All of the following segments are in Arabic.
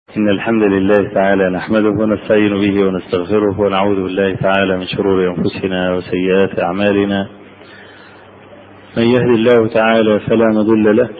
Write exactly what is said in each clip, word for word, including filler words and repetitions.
إن الحمد لله تعالى نحمده ونستعين به ونستغفره ونعوذ بالله تعالى من شرور أنفسنا وسيئات أعمالنا. من يهد الله تعالى فلا مضل له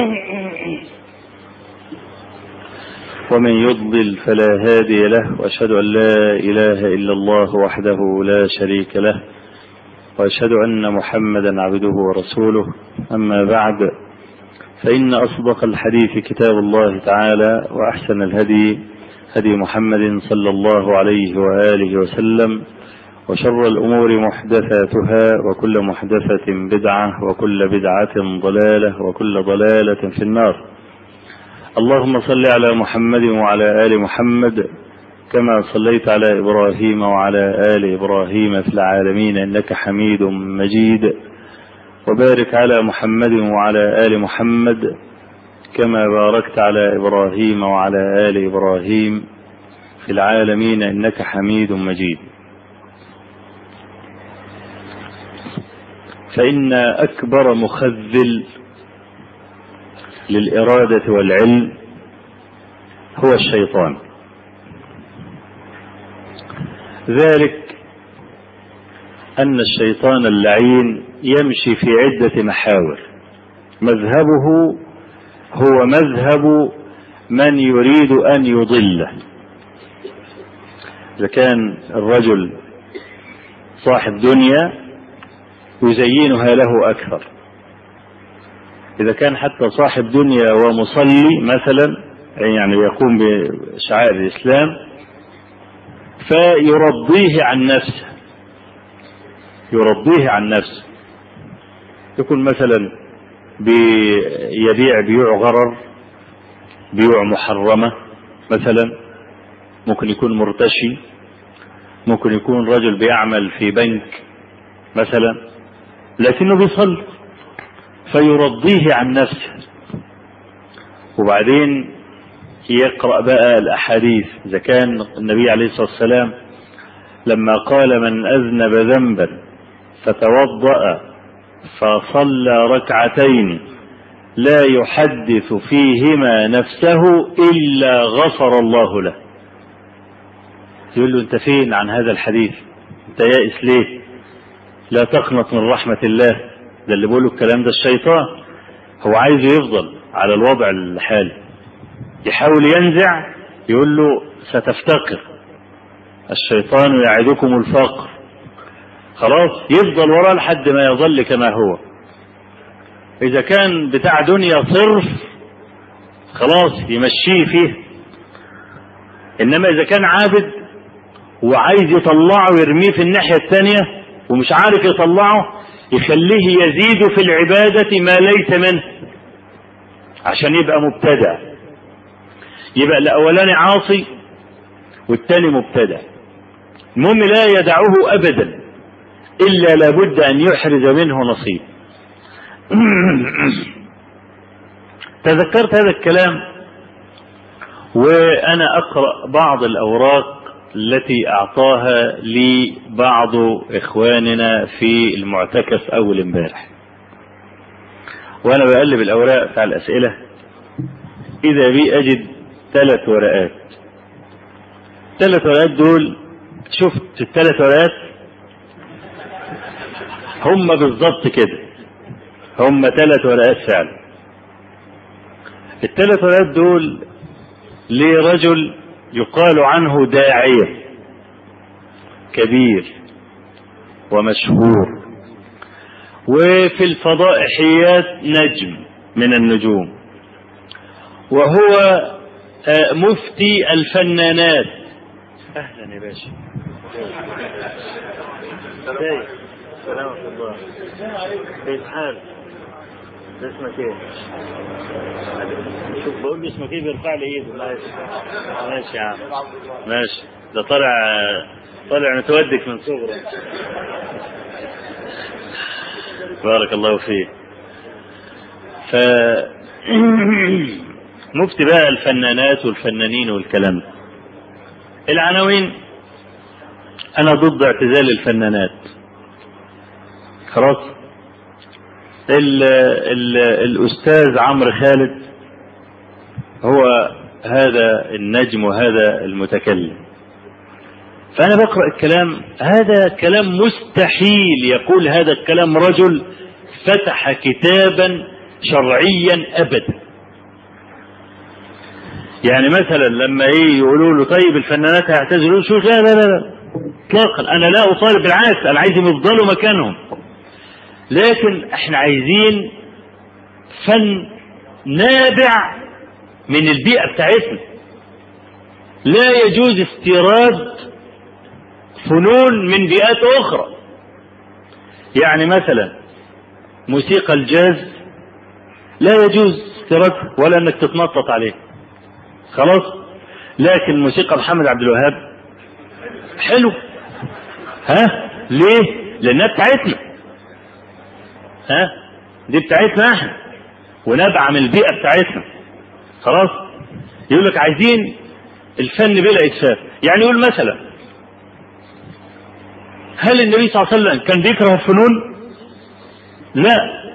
ومن يضلل فلا هادي له، وأشهد أن لا إله إلا الله وحده لا شريك له، وأشهد أن محمدا عبده ورسوله. أما بعد، فإن أصدق الحديث كتاب الله تعالى، وأحسن الهدي هدي محمد صلى الله عليه وآله وسلم، وشر الأمور محدثاتها، وكل محدثة بدعة، وكل بدعة ضلالة، وكل ضلالة في النار. اللهم صل على محمد وعلى آل محمد كما صليت على إبراهيم وعلى آل إبراهيم في العالمين إنك حميد مجيد، وبارك على محمد وعلى آل محمد كما باركت على إبراهيم وعلى آل إبراهيم في العالمين إنك حميد مجيد. فإن أكبر مخذل للإرادة والعلم هو الشيطان. ذلك أن الشيطان اللعين يمشي في عدة محاور، مذهبه هو مذهب من يريد أن يضله. إذا كان الرجل صاحب دنيا يزينها له أكثر، إذا كان حتى صاحب دنيا ومصلي مثلا، يعني يقوم بشعائر الإسلام، فيرضيه عن نفسه يرضيه عن نفسه يكون مثلا بيبيع بيوع غرر، بيوع محرمة مثلا، ممكن يكون مرتشي، ممكن يكون رجل بيعمل في بنك مثلا، لكنه بيصلي، فيرضيه عن نفسه. وبعدين يقرأ بقى الأحاديث. إذا كان النبي عليه الصلاة والسلام لما قال من أذنب ذنبا فتوضأ فصلى ركعتين لا يحدث فيهما نفسه إلا غفر الله له، يقول له أنت فين عن هذا الحديث؟ أنت يائس ليه؟ لا تقنط من رحمة الله. ده اللي بيقوله الكلام ده الشيطان، هو عايز يفضل على الوضع الحالي، يحاول ينزع، يقول له ستفتقر، الشيطان يعدكم الفقر، خلاص يفضل وراه لحد ما يظل كما هو. إذا كان بتاع دنيا صرف خلاص يمشيه فيه، إنما إذا كان عابد وعايز يطلعه ويرميه في الناحية الثانية ومش عارف يطلعه، يخليه يزيد في العبادة ما ليس منه عشان يبقى مبتدع. يبقى الأولاني عاصي والثاني مبتدع. المهم لا يدعه أبدا إلا لابد أن يحرز منه نصيب. تذكرت هذا الكلام وأنا أقرأ بعض الأوراق التي أعطاها لي بعض إخواننا في المعتكف أول امبارح، وأنا بقلب الأوراق بتاع الأسئلة إذا بي أجد ثلاث ورقات. ثلاث ورقات دول، شفت الثلاث ورقات هم بالضبط كده، هم ثلاث ورقات فعلا. الثلاث ورقات دول لرجل يقال عنه داعية كبير ومشهور، وفي الفضائحيات نجم من النجوم، وهو مفتي الفنانات. أهلا يا باشا. سلامة الله. كيف حالك؟ اسمك ايه؟ شوف بقول لي اسمك ايه بيرفع لي ايده. ماشي يا عم، ماشي. ده طالع طالع متودك من صغره. بارك الله فيه. ف مفتي بقى الفنانات والفنانين والكلام ده. العناوين: انا ضد اعتزال الفنانات. خلاص. ال ال الأستاذ عمرو خالد هو هذا النجم وهذا المتكلم. فأنا بقرأ الكلام، هذا كلام مستحيل يقول هذا الكلام رجل فتح كتابا شرعيا أبدا. يعني مثلا لما ايه يقولوا له طيب الفنانات هيعتزلوا، شو لا لا لا اطلاقا، انا لا اطالب، بالعكس انا عايزهم يفضلوا مكانهم، لكن احنا عايزين فن نابع من البيئة بتاعتنا. لا يجوز استيراد فنون من بيئات اخرى. يعني مثلا موسيقى الجاز لا يجوز استيرادها ولا انك تتنطط عليه، خلاص. لكن موسيقى محمد عبد الوهاب حلو، ها ليه؟ لانها بتاعتنا، ها دي بتاعتنا احنا ونبع من البيئة بتاعتنا، خلاص. يقول لك عايزين الفن بلا إسفاف. يعني يقول مثلا هل النبي صلى الله عليه وسلم كان بيكره الفنون؟ لا.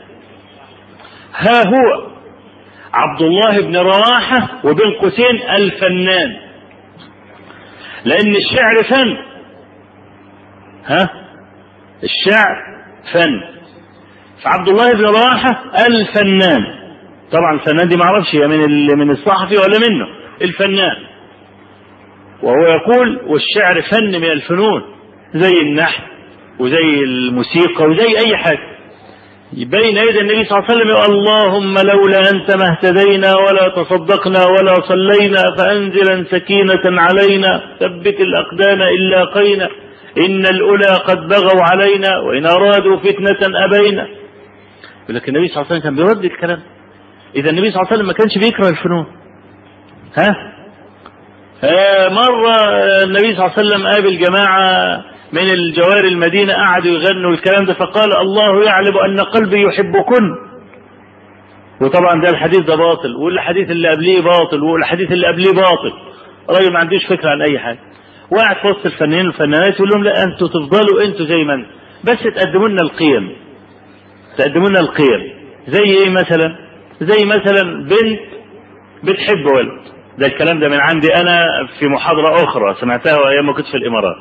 ها هو عبد الله بن رواحة وبن قوسين الفنان، لأن الشعر فن، ها الشعر فن. فعبد الله بن رواحة الفنان، طبعا الفنان دي معرفش هي من من الصحفي ولا منه، الفنان. وهو يقول والشعر فن من الفنون زي النحت وزي الموسيقى وزي أي حاجة. بين يدي النبي صلى الله عليه وسلم يقول اللهم لولا أنت ما اهتدينا ولا تصدقنا ولا صلينا فأنزلا سكينة علينا ثبت الأقدام إن لاقينا إن الأولى قد بغوا علينا وإن أرادوا فتنة أبينا. ولكن النبي صلى الله عليه وسلم كان بيرد الكلام. إذا النبي صلى الله عليه وسلم ما كانش بيكره الفنون. ها آه مرة النبي صلى الله عليه وسلم قابل جماعة من الجوار المدينة قعدوا يغنوا الكلام ده، فقال الله يعلم أن قلبي يحبكن. وطبعا ده الحديث ده باطل، والحديث اللي قبليه باطل، والحديث اللي قبليه باطل. راجل ما عندوش فكرة عن أي حاجة، وقعد في وسط الفنانين والفنانات يقول لهم لا أنتوا تفضلوا أنتوا زي ما أنتوا، بس تقدموا لنا القيم، تقدموا لنا القيم. زي إيه مثلا؟ زي مثلا بنت بتحب ولد، ده الكلام ده من عندي أنا في محاضرة أخرى سمعتها أيام ما كنت في الإمارات.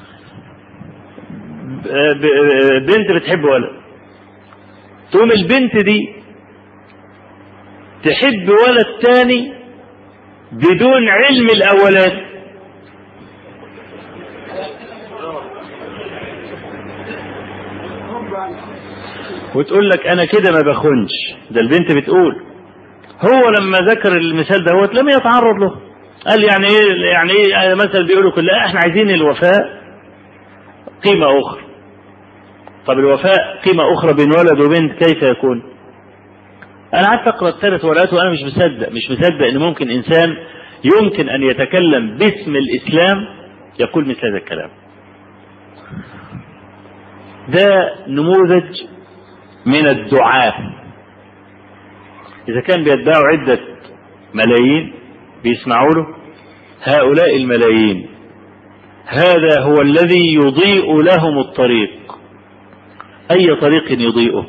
بنت بتحب ولد، تقوم البنت دي تحب ولد تاني بدون علم الأولاد، وتقول لك أنا كده ما بخونش. ده البنت بتقول. هو لما ذكر المثال ده هو لم يتعرض له، قال يعني ايه يعني ايه مثلا بيقولوا كلها احنا عايزين الوفاء قيمة أخرى. طب الوفاء قيمة أخرى بين ولد وبنت كيف يكون؟ أنا قعدت أقرأ الثلاث ورقات وأنا مش مصدق مش مصدق إن ممكن إنسان يمكن أن يتكلم باسم الإسلام يقول مثل هذا الكلام. ده نموذج من الدعاة. إذا كان بيتباعوا عدة ملايين بيسمعوا له، هؤلاء الملايين هذا هو الذي يضيء لهم الطريق. أي طريق يضيئه؟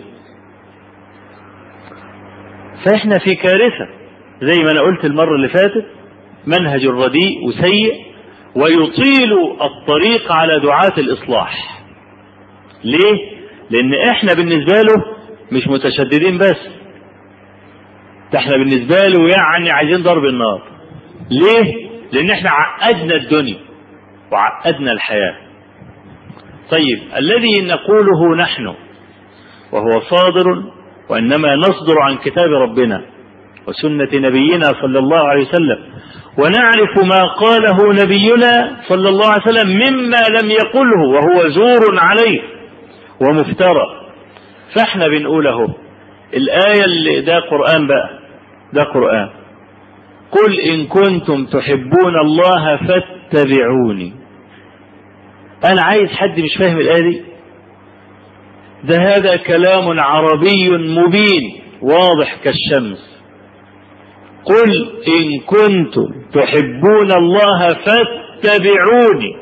فإحنا في كارثة زي ما أنا قلت المرة اللي فاتت، منهج رديء وسيء ويطيل الطريق على دعاة الإصلاح. ليه؟ لأن إحنا بالنسبة له مش متشددين بس، ده إحنا بالنسبة له يعني عايزين ضرب النار. ليه؟ لأن إحنا عقدنا الدنيا وعقدنا الحياة. طيب الذي نقوله نحن وهو صادر وإنما نصدر عن كتاب ربنا وسنة نبينا صلى الله عليه وسلم، ونعرف ما قاله نبينا صلى الله عليه وسلم مما لم يقله وهو زور عليه ومفترى. فاحنا بنقوله الآية اللي ده قرآن بقى، ده قرآن. قل إن كنتم تحبون الله فاتبعوني. أنا عايز حد مش فاهم الآية دي؟ ده هذا كلام عربي مبين واضح كالشمس. قل إن كنتم تحبون الله فاتبعوني.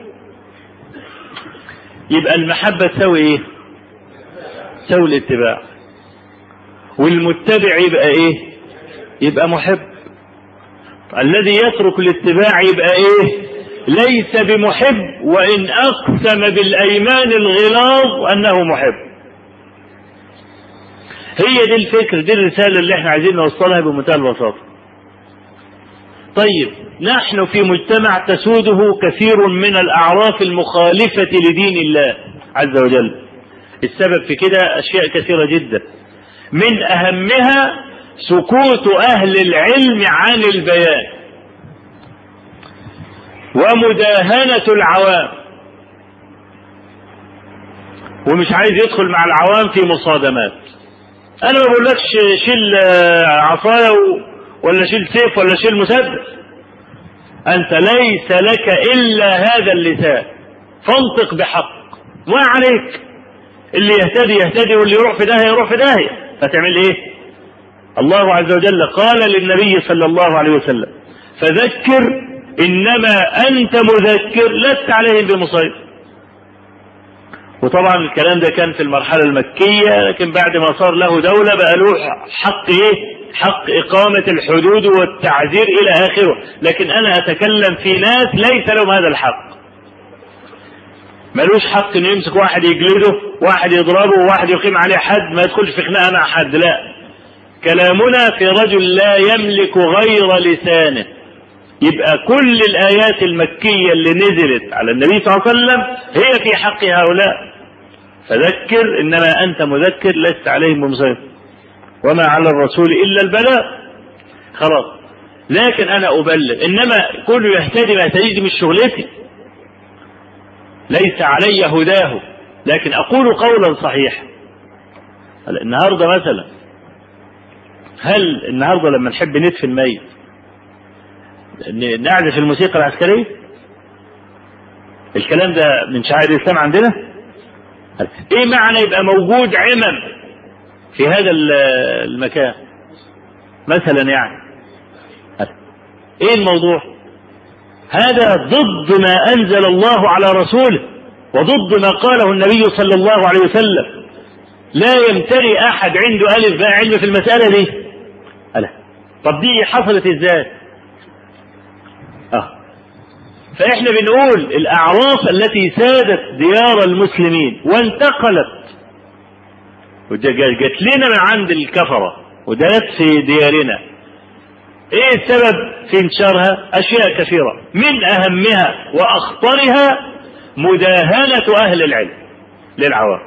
يبقى المحبة تساوي إيه؟ تساوي الاتباع. والمتبع يبقى إيه؟ يبقى محب. الذي يترك الاتباع يبقى ايه؟ ليس بمحب، وان اقسم بالايمان الغلاظ انه محب. هي دي الفكر، دي الرسالة اللي احنا عايزين نوصلها بمنتهى البساطة. طيب نحن في مجتمع تسوده كثير من الأعراف المخالفة لدين الله عز وجل. السبب في كده أشياء كثيرة جدا، من أهمها سكوت أهل العلم عن البيان ومداهنة العوام، ومش عايز يدخل مع العوام في مصادمات. أنا ما بقولكش شيل عصاية ولا شيل سيف ولا شيل مسدس، أنت ليس لك إلا هذا اللسان، فانطق بحق ما عليك. اللي يهتدي يهتدي واللي يروح في داهية يروح في داهية. فتعمل إيه؟ الله عز وجل قال للنبي صلى الله عليه وسلم فذكر إنما أنت مذكر لست عليهم بمسيطر. وطبعا الكلام ده كان في المرحلة المكية، لكن بعد ما صار له دولة بقى له حق ايه؟ حق إقامة الحدود والتعذير إلى آخره. لكن أنا أتكلم في ناس ليس لهم هذا الحق، ملوش حق إنه يمسك واحد يجلده، واحد يضربه، واحد يقيم عليه حد، ما يدخلش في خناقة مع حد. لا، كلامنا في رجل لا يملك غير لسانه. يبقى كل الآيات المكية اللي نزلت على النبي صلى الله عليه وسلم هي في حق هؤلاء. فذكر إنما أنت مذكر لست عليهم بمسيطر وما على الرسول إلا البلاغ. خلاص، لكن أنا أبلغ، إنما كل يهتدي ما يهتدي دي مش شغلتي، ليس علي هداه، لكن أقول قولا صحيحا. النهاردة مثلا، هل النهاردة لما نحب ندفن ميت نعزف الموسيقى العسكرية؟ الكلام ده من شعائر الإسلام عندنا. ايه معنى يبقى موجود عمم في هذا المكان مثلا؟ يعني ايه الموضوع؟ هذا ضد ما انزل الله على رسوله وضد ما قاله النبي صلى الله عليه وسلم. لا يمتري احد عنده الف باء علم في المسألة دي. ألا. طب دي حصلت ازاي؟ اه فاحنا بنقول الاعراف التي سادت ديار المسلمين وانتقلت وجات لنا من عند الكفرة ودلت في ديارنا، ايه السبب في انتشارها؟ اشياء كثيرة، من اهمها واخطرها مداهنة اهل العلم للعوام.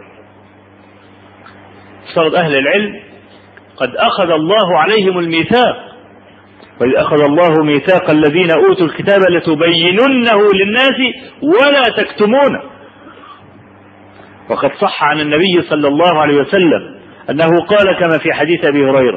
صارت اهل العلم قد اخذ الله عليهم الميثاق، وإذ أخذ الله ميثاق الذين أوتوا الكتاب لتبيننه للناس ولا تكتمونه. وقد صح عن النبي صلى الله عليه وسلم أنه قال كما في حديث أبي هريرة: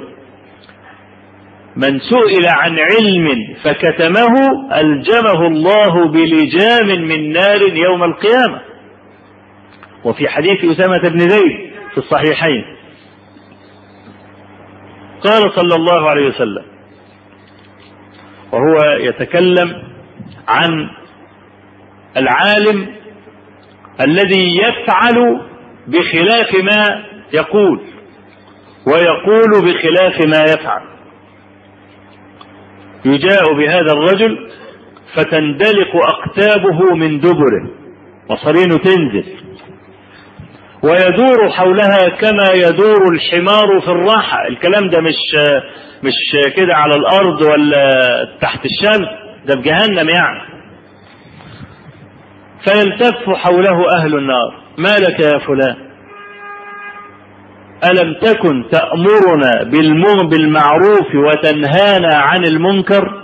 من سئل عن علم فكتمه ألجمه الله بلجام من نار يوم القيامة. وفي حديث أسامة بن زيد في الصحيحين قال صلى الله عليه وسلم وهو يتكلم عن العالم الذي يفعل بخلاف ما يقول ويقول بخلاف ما يفعل، يجاء بهذا الرجل فتندلق أقتابه من دبره، مصارينه تنزل، ويدور حولها كما يدور الحمار في الراحة. الكلام ده مش مش كده على الأرض ولا تحت الشمس، ده بجهنم يعني. فيلتف حوله أهل النار: ما لك يا فلان؟ ألم تكن تأمرنا بالمعروف وتنهانا عن المنكر؟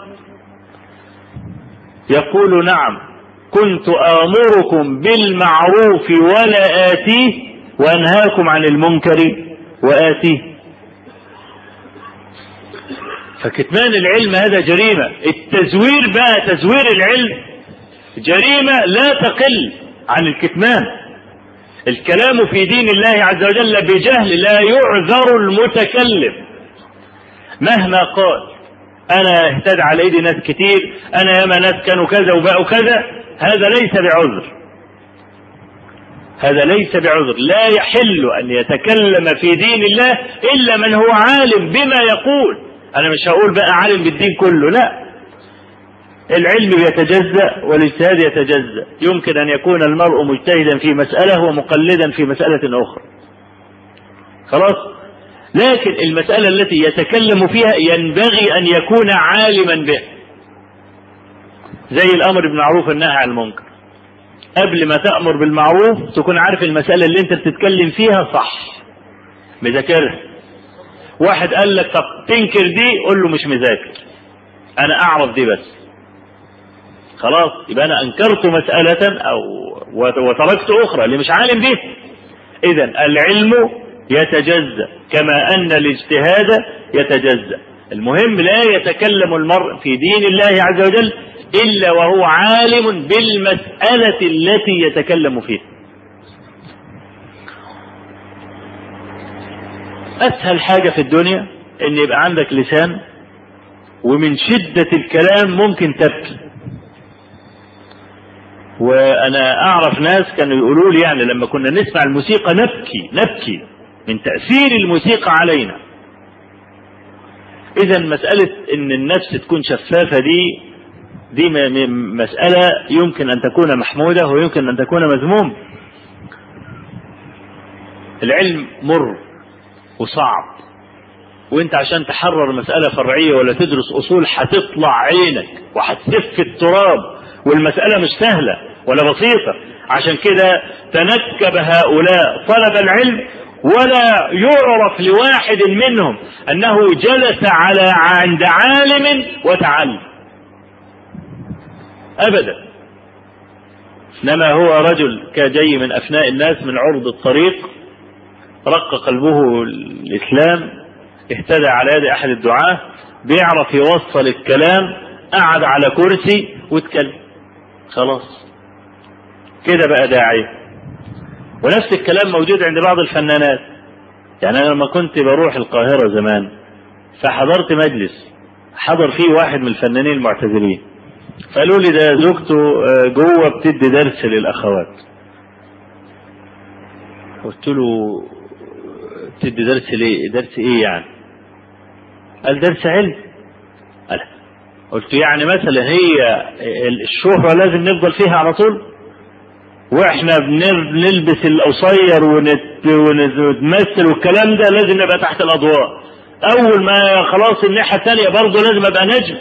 يقول: نعم، كنت آمركم بالمعروف ولا آتيه وأنهاكم عن المنكر وآتيه. فكتمان العلم هذا جريمة. التزوير بقى، تزوير العلم جريمة لا تقل عن الكتمان. الكلام في دين الله عز وجل بجهل لا يعذر المتكلم مهما قال. أنا اهتدى على ايدي ناس كتير، أنا ياما ناس كانوا كذا وبقوا كذا، هذا ليس بعذر، هذا ليس بعذر. لا يحل أن يتكلم في دين الله إلا من هو عالم بما يقول. أنا مش هقول بقى عالم بالدين كله، لا، العلم يتجزأ والاجتهاد يتجزأ، يمكن أن يكون المرء مجتهدا في مسألة ومقلدا في مسألة أخرى، خلاص. لكن المسألة التي يتكلم فيها ينبغي أن يكون عالما بها، زي الأمر بالمعروف والنهي عن المنكر. قبل ما تأمر بالمعروف تكون عارف المسألة اللي أنت بتتكلم فيها صح، مذاكرها. واحد قال لك طب تنكر دي، قول له مش مذاكر، أنا أعرف دي بس، خلاص. يبقى أنا أنكرت مسألة أو وتركت أخرى اللي مش عالم بها. إذن العلم يتجزأ كما أن الاجتهاد يتجزأ. المهم لا يتكلم المرء في دين الله عز وجل إلا وهو عالم بالمسألة التي يتكلم فيها. أسهل حاجة في الدنيا إن يبقى عندك لسان ومن شدة الكلام ممكن تبكي. وأنا أعرف ناس كانوا يقولوا لي يعني لما كنا نسمع الموسيقى نبكي نبكي من تأثير الموسيقى علينا. إذا مسألة إن النفس تكون شفافة دي دي مسألة يمكن أن تكون محمودة ويمكن أن تكون مذمومة. العلم مر وصعب، وانت عشان تحرر مسألة فرعية ولا تدرس أصول هتطلع عينك وهتسف التراب، والمسألة مش سهلة ولا بسيطة. عشان كده تنكب هؤلاء طلب العلم، ولا يعرف لواحد منهم أنه جلس على عند عالم وتعلم أبدا، إنما هو رجل كجاي من أفناء الناس من عرض الطريق، رق قلبه الإسلام، اهتدى على يد أحد الدعاة، بيعرف يوصل الكلام، قعد على كرسي واتكلم، خلاص كده بقى داعية. ونفس الكلام موجود عند بعض الفنانات. يعني أنا لما كنت بروح القاهرة زمان فحضرت مجلس حضر فيه واحد من الفنانين المعتزلين، فقالوا لي ده زوجته جوه بتدي درس للأخوات. قلت له تدي درس ليه؟ درس ايه يعني؟ قال درس علم. قال قلت يعني مثلا هي الشهرة لازم نفضل فيها على طول، واحنا بنلبس القصير ونتمثل والكلام ده لازم نبقى تحت الأضواء، اول ما خلاص الناحية الثانية برضه لازم ابقى نجم؟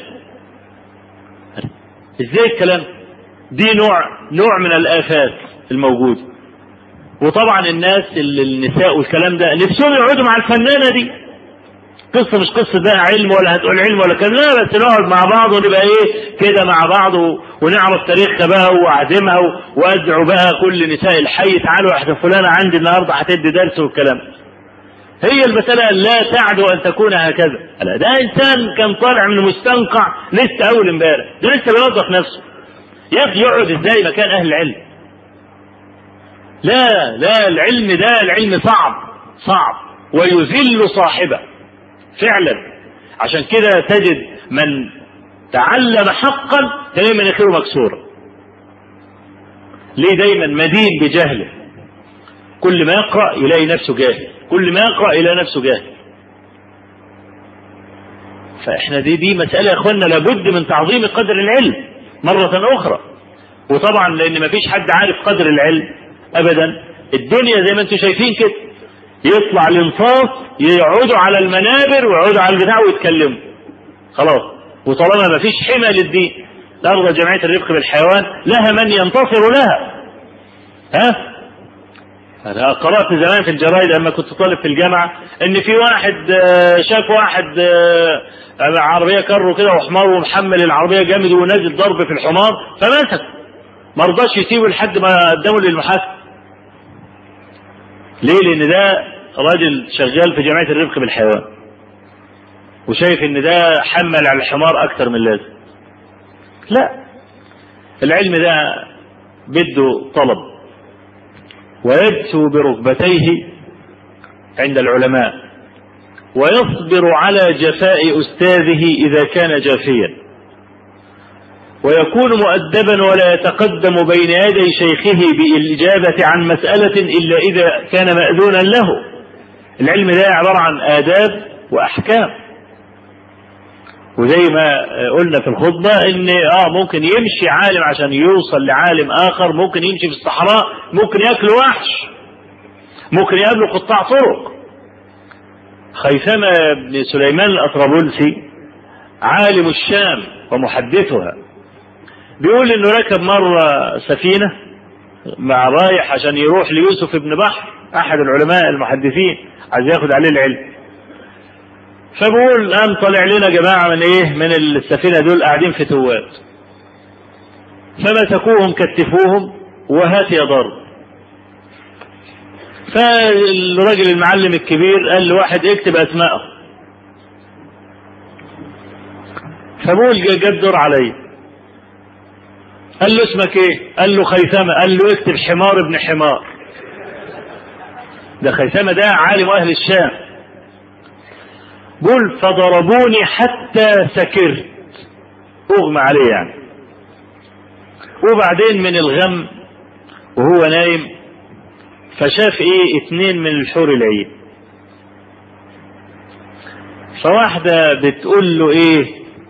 ازاي الكلام؟ دي نوع نوع من الآفات الموجودة. وطبعا الناس النساء والكلام ده نفسهم يقعدوا مع الفنانة دي. قصة مش قصة بقى علم ولا هتقول علم ولا كذا، لا، بس نقعد مع بعض ونبقى ايه كده مع بعض ونعرف تاريخها بقى واعزمها وادعو بقى كل نساء الحي تعالوا احنا فلانة عندي النهارده هتدي درس والكلام. هي المسألة لا تعدو ان تكون هكذا. لا، ده انسان كان طالع من مستنقع لسه اول امبارح، ده لسه بيوظف نفسه. يا اخي يقعد ازاي مكان اهل العلم؟ لا لا، العلم ده العلم صعب صعب ويذل صاحبه فعلا. عشان كده تجد من تعلم حقا تلاقي مناخيره مكسوره. ليه؟ دايما مدين بجهله، كل ما يقرأ يلاقي نفسه جاهل، كل ما يقرأ يلاقي نفسه جاهل. فاحنا دي دي مسألة يا اخوانا لابد من تعظيم قدر العلم مرة اخرى. وطبعا لان ما فيش حد عارف قدر العلم ابدا، الدنيا زي ما انتم شايفين كده، يطلع الانصاص يقعدوا على المنابر ويقعدوا على البتاع ويتكلموا خلاص. وطالما ما فيش حمى للدين، ترضى جمعية الرفق بالحيوان لها من ينتصر لها. ها انا قرأت زمان في الجرايد لما كنت طالب في الجامعة ان في واحد شاف واحد عربية كرو كده وحمار ومحمل العربية جامد ونازل ضرب في الحمار، فمسك ما رضاش يسيبه لحد ما قدمه للمحاكم. ليه؟ لان ده راجل شغال في جمعية الرفق بالحيوان وشايف ان ده حمل على الحمار اكتر من لازم. لا، العلم ده بده طلب، ويجثو بركبتيه عند العلماء، ويصبر على جفاء أستاذه إذا كان جافيا، ويكون مؤدبا ولا يتقدم بين يدي شيخه بالإجابة عن مسألة إلا إذا كان مأذونا له. العلم ده عبارة عن آداب وأحكام، وزي ما قلنا في الخطبة ان اه ممكن يمشي عالم عشان يوصل لعالم اخر، ممكن يمشي في الصحراء، ممكن ياكل وحش، ممكن يقابله قطاع طرق. خيثمة بن سليمان الأطرابلسي عالم الشام ومحدثها بيقول انه ركب مرة سفينة مع رايح عشان يروح ليوسف بن بحر احد العلماء المحدثين عايز ياخد عليه العلم. فبقول قام طلع لنا جماعة من ايه من السفينة دول قاعدين في توات، فمسكوهم كتفوهم وهات يا ضرب. فالراجل المعلم الكبير قال له واحد اكتب اسماءه. فبقول جاب دور علي، قال له اسمك ايه؟ قال له خيثمة. قال له اكتب حمار ابن حمار. ده خيثمة ده عالم اهل الشام. قل فضربوني حتى سكرت، اغمى عليه يعني. وبعدين من الغم وهو نايم فشاف ايه اتنين من الحور العين. فواحدة بتقول له ايه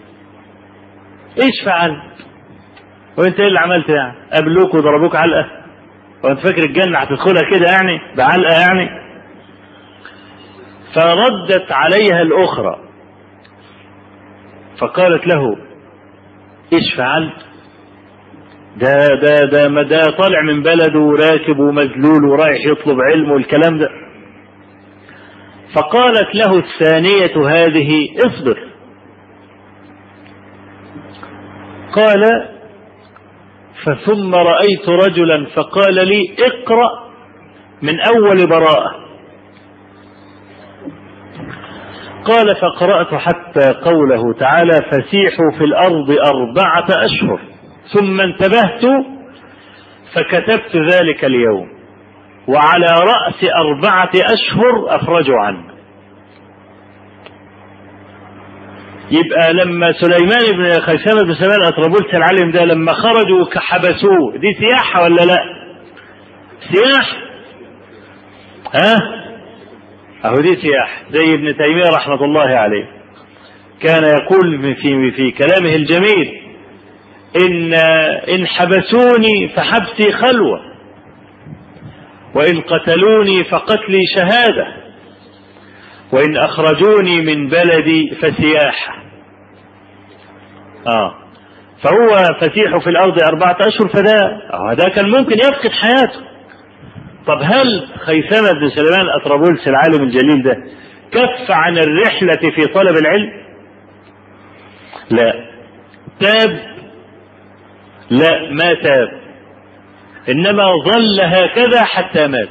ايش فعلت وانت ايه اللي عملت يعني؟ قابلوك وضربوك علقة وانت فاكر الجنة هتدخلها كده يعني بعلقة يعني؟ فردت عليها الاخرى فقالت له ايش فعلت؟ ده ده ده ما ده طالع من بلده وراكب ومذلول ورايح يطلب علم والكلام ده. فقالت له الثانية هذه اصبر. قال فثم رأيت رجلا فقال لي اقرأ من أول براءة. قال فقرأت حتى قوله تعالى فسيحوا في الأرض أربعة أشهر ثم انتبهت فكتبت ذلك اليوم وعلى رأس أربعة أشهر أخرجوا عنه. يبقى لما سليمان بن خيثمة بن سليمان الأطرابلسي العالم ده لما خرجوا حبسوه، دي سياحة ولا لا؟ سياحة. ها أهو دي سياحة. زي ابن تيمية رحمة الله عليه كان يقول في في كلامه الجميل إن إن حبسوني فحبسي خلوة وإن قتلوني فقتلي شهادة وإن أخرجوني من بلدي فسياحة. آه فهو فسيح في الأرض أربعة أشهر، فده هذا كان ممكن يفقد حياته. طب هل خيثمة بن سليمان الأطرابلسي العالم الجليل ده كف عن الرحلة في طلب العلم؟ لا. تاب؟ لا ما تاب، إنما ظل هكذا حتى مات.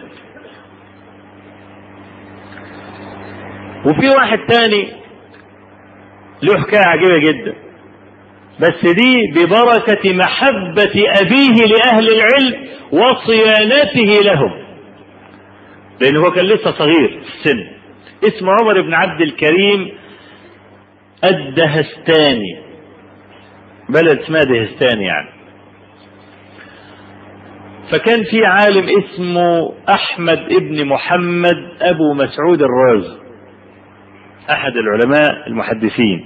وفي واحد تاني له حكاية عجيبة جدا، بس دي ببركة محبة أبيه لأهل العلم وصيانته لهم، لأنه هو كان لسه صغير في السن. اسمه عمر بن عبد الكريم الدهستاني، بلد اسمها دهستاني يعني. فكان في عالم اسمه أحمد ابن محمد أبو مسعود الرازي، أحد العلماء المحدثين،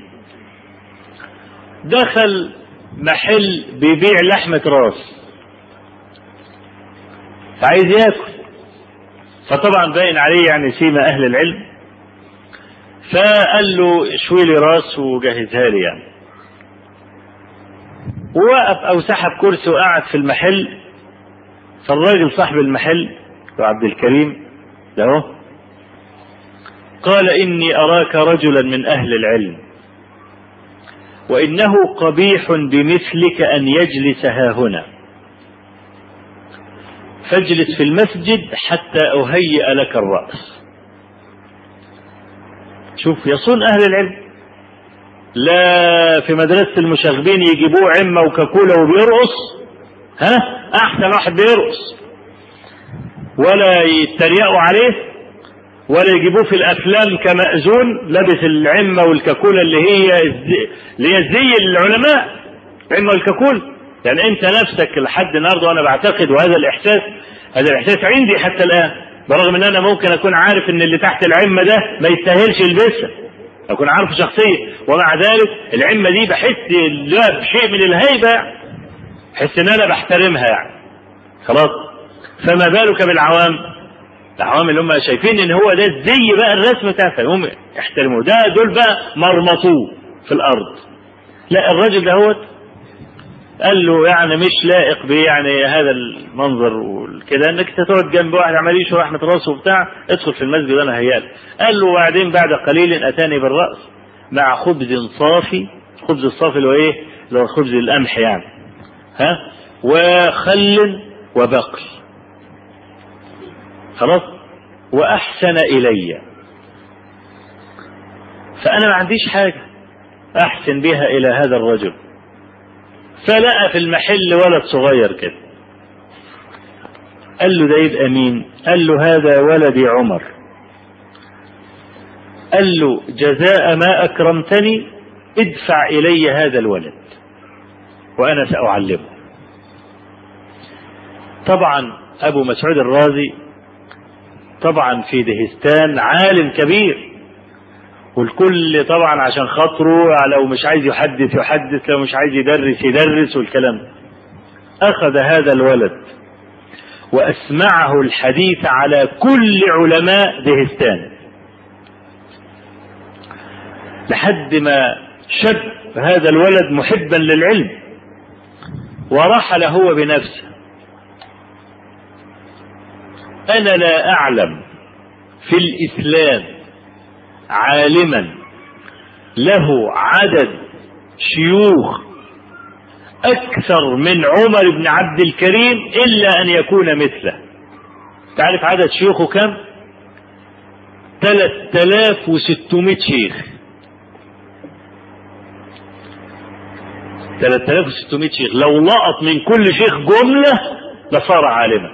دخل محل بيبيع لحمة راس فعايز ياكل، فطبعا باين عليه يعني سيما أهل العلم، فقال له شوي لي راس وجهزها لي يعني. ووقف أو سحب كرسي وقعد في المحل. فالراجل صاحب المحل عبد الكريم له قال إني أراك رجلا من أهل العلم وإنه قبيح بمثلك أن يجلس هاهنا، فاجلس في المسجد حتى أهيئ لك الرأس. شوف يصون أهل العلم، لا في مدرسة المشاغبين يجيبوه عمة وكاكولا وبيرقص، ها أحسن واحد بيرقص، ولا يتريقوا عليه، ولا يجيبوه في الأفلام كمأذون لابس العمة والكاكولا اللي هي اللي هي زي العلماء، عمة والكاكولا. يعني أنت نفسك لحد النهارده وأنا بعتقد، وهذا الإحساس هذا الإحساس عندي حتى الآن، برغم أن أنا ممكن أكون عارف أن اللي تحت العمة ده ما يستاهلش يلبسها، أكون عارف شخصية، ومع ذلك العمة دي بحس لا بشيء من الهيبة، بحس إن أنا بحترمها يعني خلاص. فما بالك بالعوام؟ العوام اللي هم شايفين إن هو ده الزي بقى الرسم بتاعه، هم يحترموه، ده دول بقى مرمطوه في الأرض. لا الرجل ده هو قال له يعني مش لائق بيه يعني هذا المنظر وكده انك تقعد جنب واحد عمال يشرح رحمه راسه وبتاع، ادخل في المسجد انا هيال. قال له وبعدين بعد قليل اتاني بالراس مع خبز صافي، خبز الصافي اللي هو ايه؟ اللي هو خبز القمح يعني، ها، وخل وبقل، خلاص، واحسن الي. فانا ما عنديش حاجه احسن بها الى هذا الرجل. فلقى في المحل ولد صغير كده، قال له ده يبقى مين؟ قال له هذا ولدي عمر. قال له جزاء ما أكرمتني ادفع إلي هذا الولد وأنا سأعلمه. طبعا أبو مسعود الرازي طبعا في دهستان عالم كبير، والكل طبعا عشان خاطره لو مش عايز يحدث يحدث، لو مش عايز يدرس يدرس والكلام. أخذ هذا الولد وأسمعه الحديث على كل علماء دهستان لحد ما شب هذا الولد محبا للعلم، ورحل هو بنفسه. أنا لا أعلم في الإسلام عالما له عدد شيوخ أكثر من عمر بن عبد الكريم إلا أن يكون مثله. تعرف عدد شيوخه كم؟ ثلاثة آلاف وستمائة شيخ. ثلاثة آلاف وستمائة شيخ، لو لقط من كل شيخ جملة لصار عالما.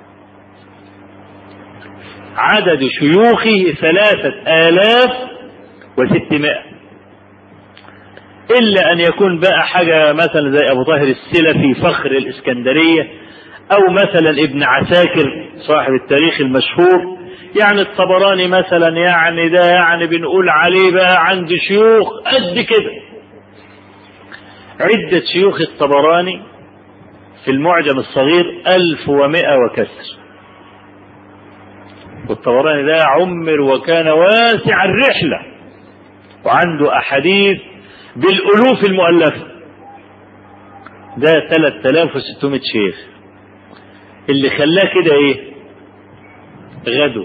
عدد شيوخه ثلاثة آلاف وستمائة، إلا أن يكون بقى حاجة مثلا زي أبو طاهر السلفي فخر الإسكندرية، أو مثلا ابن عساكر صاحب التاريخ المشهور. يعني الطبراني مثلا يعني ده يعني بنقول عليه بقى عند شيوخ قد كده. عدة شيوخ الطبراني في المعجم الصغير ألف ومائة وكسر، والطبراني ده عمر وكان واسع الرحلة وعنده أحاديث بالألوف المؤلفة. ده ثلاثة آلاف وستمائة شيخ. اللي خلاه كده ايه؟ غدو،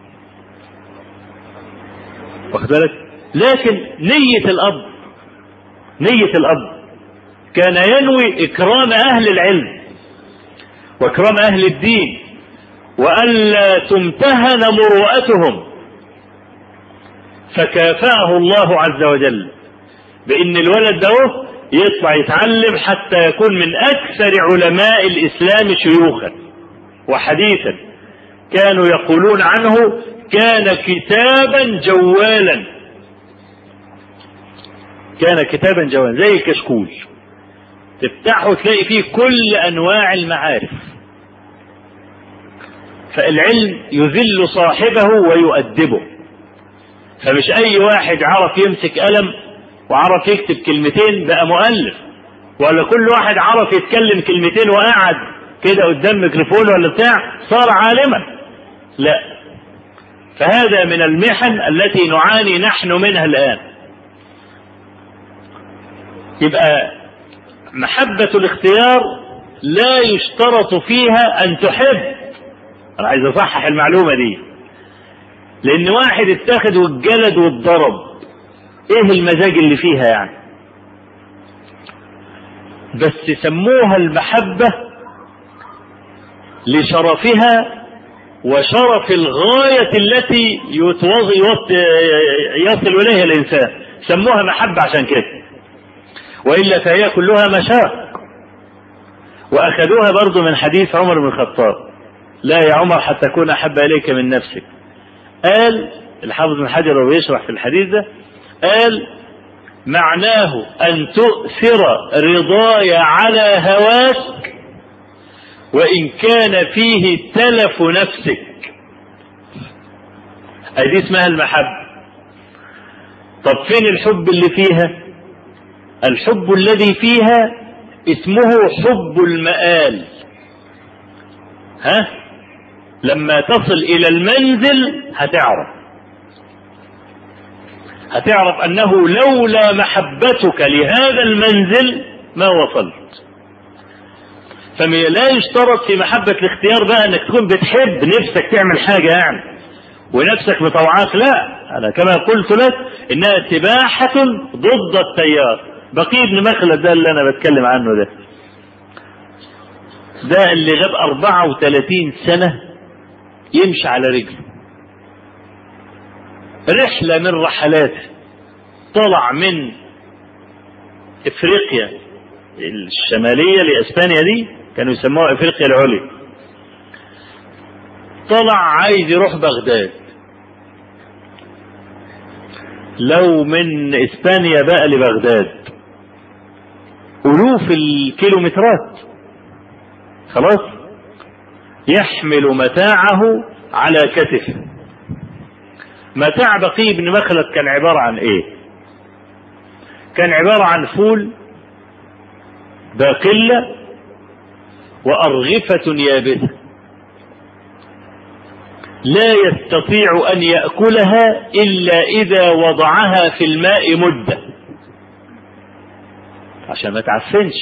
واخد بالك؟ لكن نية الأب، نية الأب كان ينوي إكرام أهل العلم وإكرام أهل الدين، وألا تمتهن مروءتهم، فكافأه الله عز وجل بأن الولد ده يطلع يتعلم حتى يكون من أكثر علماء الإسلام شيوخا وحديثا. كانوا يقولون عنه كان كتابا جوالا، كان كتابا جوالا زي الكشكول، تفتحه تلاقي فيه كل أنواع المعارف. فالعلم يذل صاحبه ويؤدبه، فمش أي واحد عرف يمسك قلم وعرف يكتب كلمتين بقى مؤلف، ولا كل واحد عرف يتكلم كلمتين وقعد كده قدام ميكروفون ولا بتاع صار عالما. لا، فهذا من المحن التي نعاني نحن منها الآن. يبقى محبة الاختيار لا يشترط فيها أن تحب. أنا عايز أصحح المعلومة دي، لأن واحد اتخذ والجلد والضرب، إيه المزاج اللي فيها يعني؟ بس سموها المحبة لشرفها وشرف الغاية التي يصل إليها الإنسان، سموها محبة عشان كده، وإلا فهي كلها مشاق. وأخذوها برضو من حديث عمر بن الخطاب: لا يا عمر حتى أكون أحب إليك من نفسك. قال الحافظ بن حجر وهو يشرح في الحديث ده، قال معناه أن تؤثر رضاي على هواك وإن كان فيه تلف نفسك. هذه اسمها المحبة. طب فين الحب اللي فيها؟ الحب الذي فيها اسمه حب المآل. ها؟ لما تصل إلى المنزل هتعرف هتعرف أنه لولا محبتك لهذا المنزل ما وصلت. فلا يشترط في محبة الاختيار بقى أنك تكون بتحب نفسك تعمل حاجة يعني ونفسك مطوعاك، لا، أنا كما قلت لك إنها سباحة ضد التيار. بقي بن مخلد ده اللي أنا بتكلم عنه ده ده اللي غاب أربعة وثلاثين سنة يمشي على رجله، رحلة من رحلاته، طلع من افريقيا الشمالية لاسبانيا دي كانوا يسموها افريقيا العليا، طلع عايز يروح بغداد. لو من اسبانيا بقى لبغداد الوف الكيلومترات، خلاص، يحمل متاعه على كتفه. متاع بقي بن مخلد كان عبارة عن ايه؟ كان عبارة عن فول، باقلة، وأرغفة يابسة لا يستطيع أن يأكلها إلا إذا وضعها في الماء مدة عشان ما تعفنش.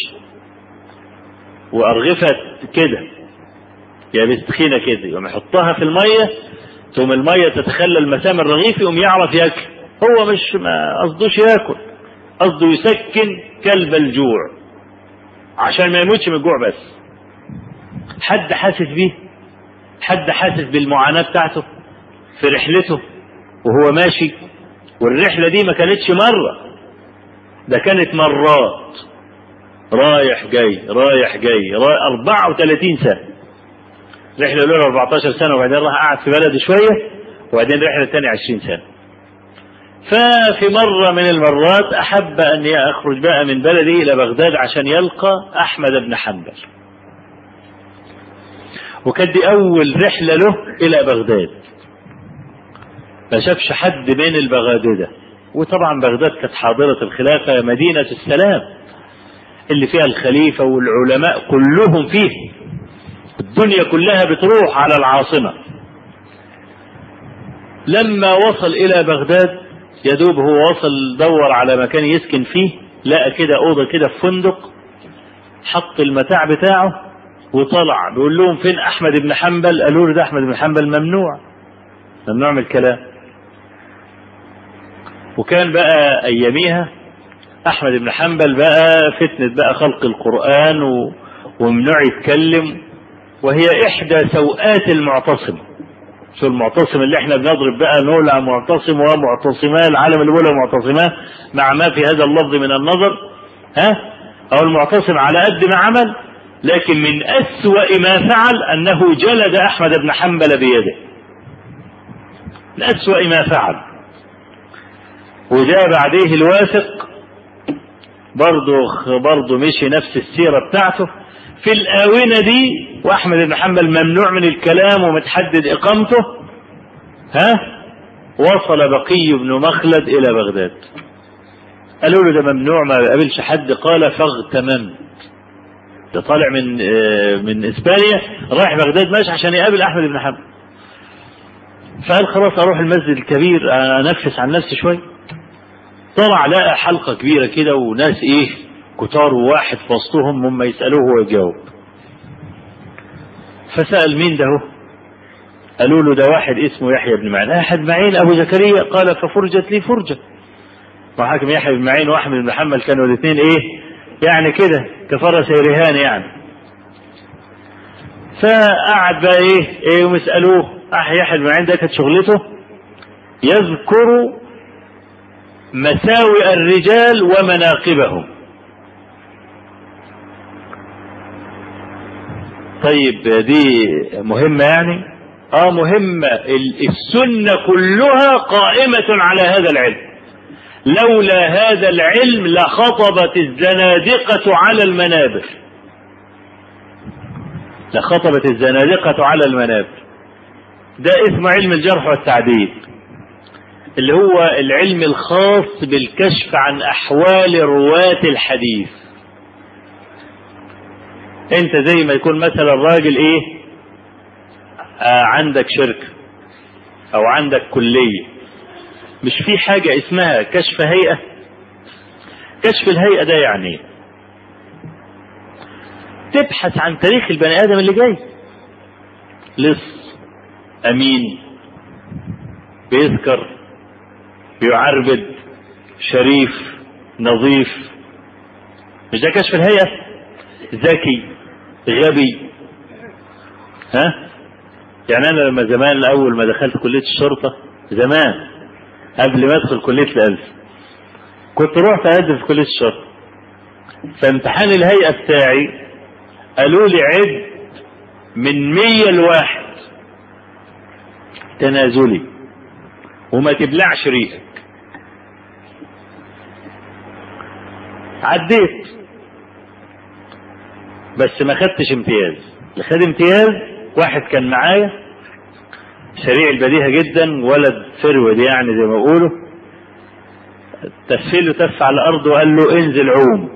وأرغفة كده يابسة تخينة كده، يوم يحطها في المية ثم المية تتخلى المسام الرغيف يقوم يعرف ياكل. هو مش ما قصدوش ياكل، قصده يسكن كلب الجوع عشان ما يموتش من الجوع. بس حد حاسس بيه؟ حد حاسس بالمعاناة بتاعته في رحلته وهو ماشي؟ والرحلة دي ما كانتش مرة، ده كانت مرات، رايح جاي رايح جاي رايح أربعة وثلاثين سنة. رحلة الأولى أربعتاشر سنة، وبعدين راح قعد في بلد شوية، وبعدين رحلة الثانية عشرين سنة. ففي مرة من المرات أحب أن يخرج بقى من بلده إلى بغداد عشان يلقى أحمد بن حنبل، وكانت دي أول رحلة له إلى بغداد. ما شافش حد بين البغاددة، وطبعا بغداد كانت حاضرة الخلافة، مدينة السلام اللي فيها الخليفة والعلماء كلهم فيه، الدنيا كلها بتروح على العاصمة. لما وصل إلى بغداد يدوب هو وصل دور على مكان يسكن فيه، لقى كده أوضة كده في فندق، حط المتاع بتاعه وطلع بيقول لهم فين أحمد بن حنبل؟ قالوا له ده أحمد بن حنبل ممنوع ممنوع من الكلام. وكان بقى أياميها أحمد بن حنبل بقى فتنة بقى خلق القرآن و... وممنوع يتكلم، وهي إحدى سوءات المعتصم. شو المعتصم اللي احنا بنضرب بقى نقول عن معتصم ومعتصماه، العالم اللي بيقولوا معتصماه مع ما في هذا اللفظ من النظر، ها، أو المعتصم على قد ما عمل، لكن من أسوأ ما فعل أنه جلد أحمد بن حنبل بيده، من أسوأ ما فعل. وجاء بعديه الواثق برضه برضه مشي نفس السيرة بتاعته في الآونة دي، وأحمد بن حنبل ممنوع من الكلام ومتحدد إقامته. ها، وصل بقي بن مخلد إلى بغداد، قالوا له ده ممنوع ما قابلش حد، قال فاغتممت. ده طالع من من إسبانيا رايح بغداد ماشي عشان يقابل أحمد بن حنبل، فقال خلاص أروح المسجد الكبير أنفس عن نفسي شوي. طلع لقى حلقة كبيرة كده وناس إيه كتار، وواحد في وسطهم هم يسألوه ويجاوب. فسأل مين ده؟ قالوا له ده واحد اسمه يحيى بن معين. أحد معين أبو زكريا؟ قال ففرجت لي فرجة. وحكم يحيى بن معين وأحمد بن محمد كانوا الاثنين إيه يعني كده كفرس رهان يعني. فقعد بقى إيه إيه ومسألوه. يحيى بن معين ده كانت شغلته يذكر مساوئ الرجال ومناقبهم. طيب دي مهمة يعني؟ اه مهمة. السنة كلها قائمة على هذا العلم، لولا هذا العلم لخطبت الزنادقة على المنابر، لخطبت الزنادقة على المنابر. ده اسم علم الجرح والتعديل. اللي هو العلم الخاص بالكشف عن أحوال رواة الحديث. انت زي ما يكون مثلا راجل ايه آه عندك شركة او عندك كلية، مش في حاجة اسمها كشف هيئة؟ كشف الهيئة ده يعني تبحث عن تاريخ البني آدم اللي جاي، لص، أمين، بيذكر، بيعربد، شريف، نظيف، مش ده كشف الهيئة؟ ذكي، غبي. ها يعني انا لما زمان اول ما دخلت كلية الشرطة زمان قبل ما ادخل كلية الألف كنت رحت اقدم في كلية الشرطة، فامتحان الهيئة بتاعي قالوا لي عد من مية لواحد تنازلي وما تبلعش ريقك. عديت بس ما خدتش امتياز. اللي خد امتياز واحد كان معايا سريع البديهة جدا، ولد فرود يعني زي ما بيقولوا، تفله تف على الارض وقال له انزل عوم.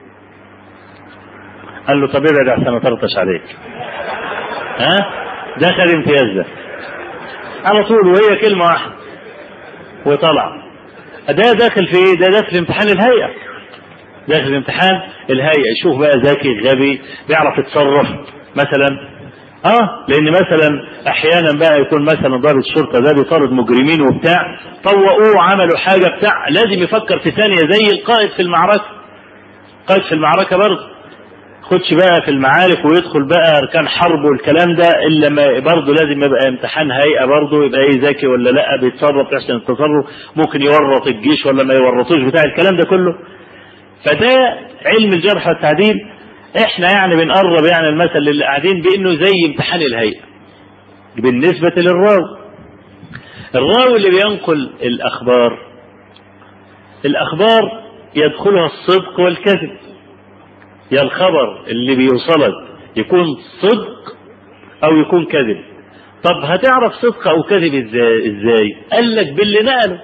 قال له طب ابعد عشان ما طرطش عليك. ها ده خد امتياز ده على طول، وهي كلمة واحدة وطلع. ده داخل في ايه؟ ده داخل امتحان الهيئة، داخل امتحان الهيئة. يشوف بقى ذكي غبي بيعرف يتصرف مثلا. اه لان مثلا احيانا بقى يكون مثلا ضابط الشرطة ده بيطارد مجرمين وبتاع، طوقوه عملوا حاجة بتاع، لازم يفكر في ثانية زي القائد في المعركة. قائد في المعركة برضه خدش بقى في المعارك ويدخل بقى اركان حرب والكلام ده، الا ما برضه لازم يبقى امتحان هيئة برضه، يبقى ايه ذكي ولا لا، بيتصرف يحسن التصرف، ممكن يورط الجيش ولا ما يورطوش بتاع الكلام ده كله. فده علم الجرح والتعديل. احنا يعني بنقرب يعني المثل اللي قاعدين بانه زي امتحان الهيئة بالنسبة للراوي. الراوي اللي بينقل الاخبار، الاخبار يدخلها الصدق والكذب. يا الخبر اللي بيوصلك يكون صدق او يكون كذب. طب هتعرف صدق او كذب ازاي؟ ازاي؟ قال لك باللي نقله.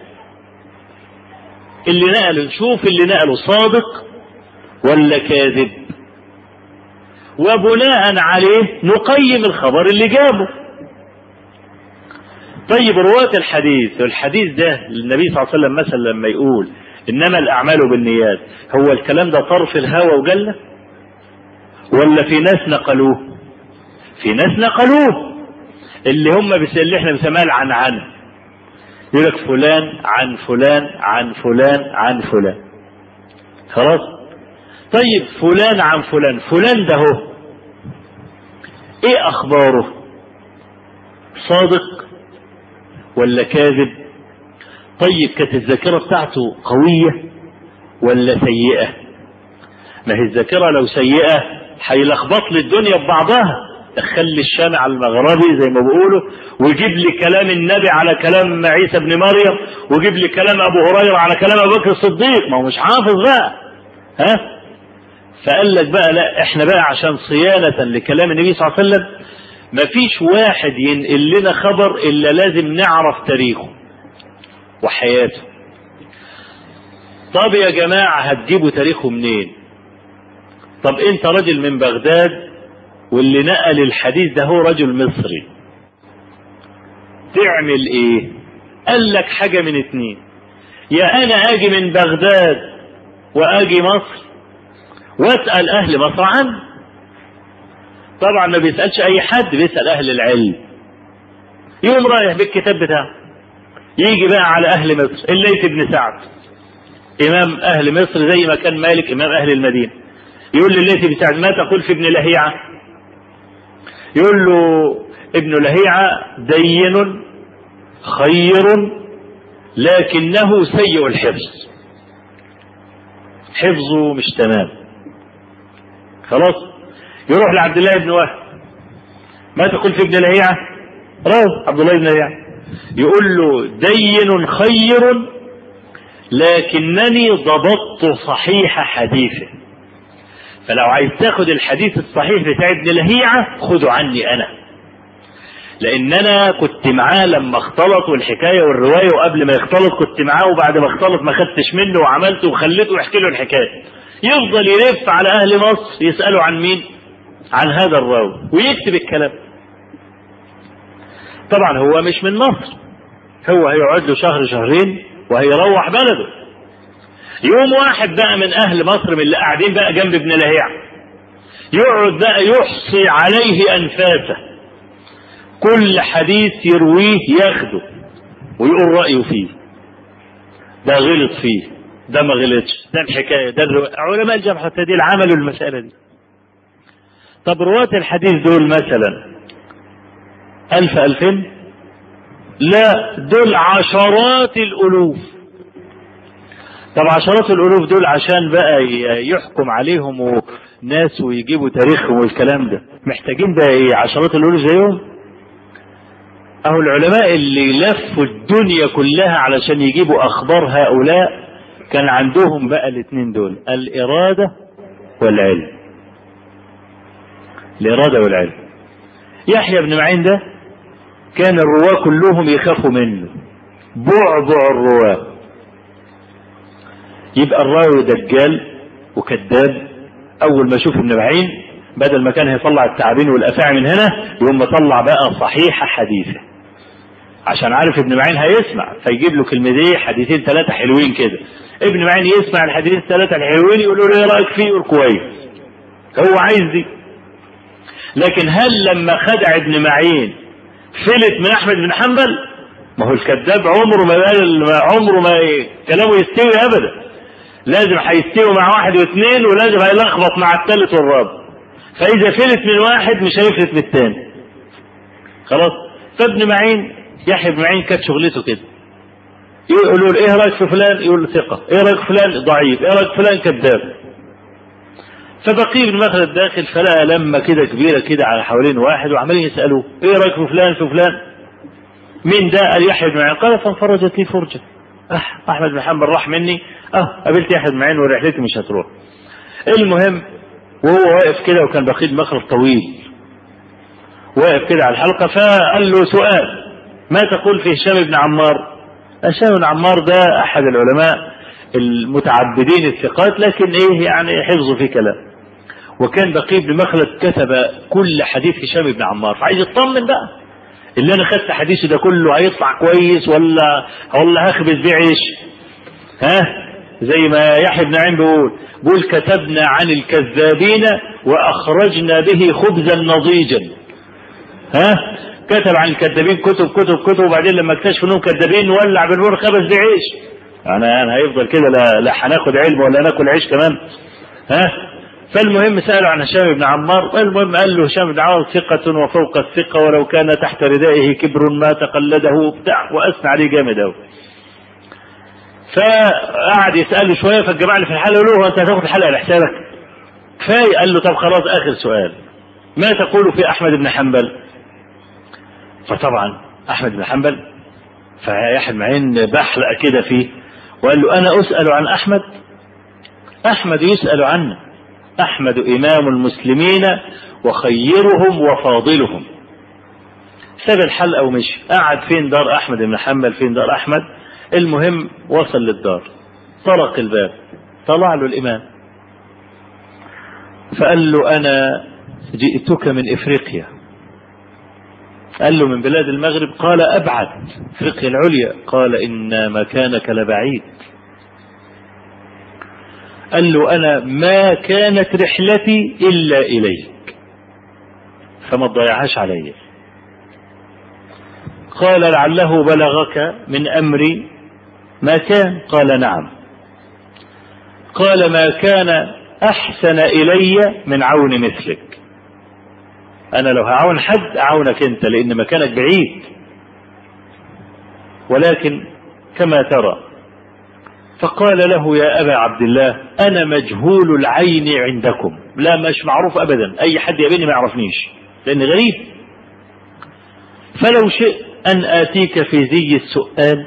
اللي نقله نشوف اللي نقله صادق ولا كاذب، وبناء عليه نقيم الخبر اللي جابه. طيب رواة الحديث، والحديث ده النبي صلى الله عليه وسلم مثلا لما يقول انما الاعمال بالنيات، هو الكلام ده طرف الهوى وجله ولا في ناس نقلوه؟ في ناس نقلوه اللي هم بس اللي احنا بنسميها العنعنه. يقول لك فلان عن فلان عن فلان عن فلان. خلاص. طيب فلان عن فلان، فلان ده هو ايه اخباره؟ صادق ولا كاذب؟ طيب كانت الذاكره بتاعته قويه ولا سيئه؟ ما هي الذاكره لو سيئه هيلخبط لي الدنيا ببعضها، تخلي الشام على المغربي زي ما بيقولوا، ويجيب لي كلام النبي على كلام عيسى ابن مريم، ويجيب لي كلام ابو هريره على كلام ابو بكر الصديق، ما هو مش حافظ بقى. ها فقال لك بقى لا، احنا بقى عشان صيانه لكلام النبي صلى الله عليه وسلم مفيش واحد ينقل لنا خبر الا لازم نعرف تاريخه وحياته. طب يا جماعه هتجيبوا تاريخه منين؟ طب انت راجل من بغداد واللي نقل الحديث ده هو رجل مصري، تعمل ايه؟ قال لك حاجة من اتنين، يا انا اجي من بغداد واجي مصر واسأل اهل مصر عنه. طبعا ما بيسألش اي حد، بيسأل اهل العلم. يوم رايح بالكتاب بتاعه، يجي بقى على اهل مصر، الليث بن سعد امام اهل مصر زي ما كان مالك امام اهل المدينة. يقول لليث بن سعد ما تقول في ابن لهيعة؟ يقول له ابن لهيعة دين خير لكنه سيء الحفظ، حفظه مش تمام. خلاص. يروح لعبد الله بن وهب ما تقول في ابن لهيعة؟ راس عبد الله بن لهيعة يقول له دين خير لكنني ضبطت صحيح حديثه. فلو عايز تاخد الحديث الصحيح بتاع ابن لهيعة خده عني انا، لان انا كنت معاه لما اختلط والحكايه والروايه، وقبل ما يختلط كنت معاه، وبعد ما اختلط ما خدتش منه وعملته وخليته يحكي له الحكايه. يفضل يلف على اهل مصر يسالوا عن مين؟ عن هذا الراوي، ويكتب الكلام. طبعا هو مش من مصر، هو هيقعد له شهر شهرين وهيروح بلده. يوم واحد بقى من اهل مصر من اللي قاعدين بقى جنب ابن لهيعة يقعد بقى يحصي عليه انفاسه، كل حديث يرويه ياخده ويقول رأيه فيه، ده غلط فيه، ده ما غلطش، ده الحكاية، ده الرواية. علماء الجرح والتعديل عملوا المسألة دي. طب رواة الحديث دول مثلا ألف ألفين؟ لا، دول عشرات الألوف. طب عشرات الألوف دول عشان بقى يحكم عليهم ناس ويجيبوا تاريخهم والكلام ده، محتاجين بقى ايه؟ عشرات الألوف زيهم؟ اهو العلماء اللي لفوا الدنيا كلها علشان يجيبوا اخبار هؤلاء كان عندهم بقى الاثنين دول، الإرادة والعلم. الإرادة والعلم. يحيى بن معين ده كان الرواة كلهم يخافوا منه، بعبع الرواة. يبقى الراوي دجال وكذاب، اول ما يشوف ابن معين بدل ما كان هيطلع التعابين والافاعي من هنا يقوم مطلع بقى صحيح حديثه، عشان عارف ابن معين هيسمع فيجيب له كلمتين حديثين ثلاثه حلوين كده. ابن معين يسمع الحديثين الثلاثه الحلوين يقول له ايه رايك فيه؟ يقول كويس، هو عايز دي. لكن هل لما خدع ابن معين فلت من احمد بن حنبل؟ ما هو الكذاب عمره ما عمره ما كلامه يستوي ابدا، لازم هيستوي مع واحد واثنين، ولازم هيلخبط مع الثالث والرابع. فاذا فلت من واحد مش هيفلت من الثاني خلاص. فابن معين يحيى بن معين كانت شغلته كده، يقولوا له ايه رايك في فلان؟ يقول له ثقه. ايه رايك في فلان؟ ضعيف. ايه رايك في فلان؟ كذاب. فبقي بن مخلد داخل فلقى لما كده كبيره كده على حوالين واحد وعمالين يسالوه ايه رايك في فلان في فلان؟ مين ده؟ قال يحيى بن معين. قال فانفرجت لي فرجه. اه احمد بن حنبل راح مني، اه قابلت يحيى بن معين ورحلتي مش هتروح. المهم وهو واقف كده، وكان بقي بن مخلد طويل واقف كده على الحلقه، فقال له سؤال: ما تقول في هشام بن عمار؟ هشام بن عمار ده احد العلماء المتعبدين الثقات، لكن ايه يعني حفظه في كلام. وكان بقي بن مخلد كتب كل حديث هشام بن عمار، فعايز يطمن بقى اللي انا خدت حديثه ده كله هيطلع كويس ولا ولا هخبز بيه عيش. ها زي ما يحيى بن معين بيقول بيقول كتبنا عن الكذابين واخرجنا به خبزا نضيجا. ها كتب عن الكذابين كتب كتب كتب، وبعدين لما اكتشفوا انهم كذابين ولع بالنور خبز بيه عيش. انا انا هيفضل كده لا لا هناخد علم ولا ناكل عيش كمان. ها فالمهم سألوا عن هشام بن عمار، المهم قال له هشام بن عمار ثقة وفوق الثقة، ولو كان تحت ردائه كبر ما تقلده بتاع، وأثنى عليه جامد أوي. فقعد يسأله شوية، فالجماعة اللي في الحلقة قالوا له أنت هتاخد الحلقة لحسابك؟ كفاية. قال له طب خلاص آخر سؤال: ما تقول في أحمد بن حنبل؟ فطبعا أحمد بن حنبل فيحيى بن معين بحلق كده فيه وقال له أنا أسأل عن أحمد؟ أحمد يسأل عنه، أحمد إمام المسلمين وخيرهم وفاضلهم. ساب الحلقة ومشي. قعد فين دار أحمد بن حنبل؟ فين دار أحمد؟ المهم وصل للدار، طرق الباب، طلع له الإمام فقال له أنا جئتك من إفريقيا. قال له من بلاد المغرب؟ قال أبعد، إفريقيا العليا. قال إن مكانك لبعيد. قال له أنا ما كانت رحلتي إلا إليك فما تضيعهاش علي. قال لعله بلغك من أمري ما كان؟ قال نعم. قال ما كان أحسن إلي من عون مثلك. أنا لو هعون حد أعونك أنت لأن مكانك بعيد، ولكن كما ترى. فقال له يا أبا عبد الله أنا مجهول العين عندكم، لا مش معروف أبدا، أي حد يقابلني ما يعرفنيش لأن غريب. فلو شئت أن آتيك في زي السؤال،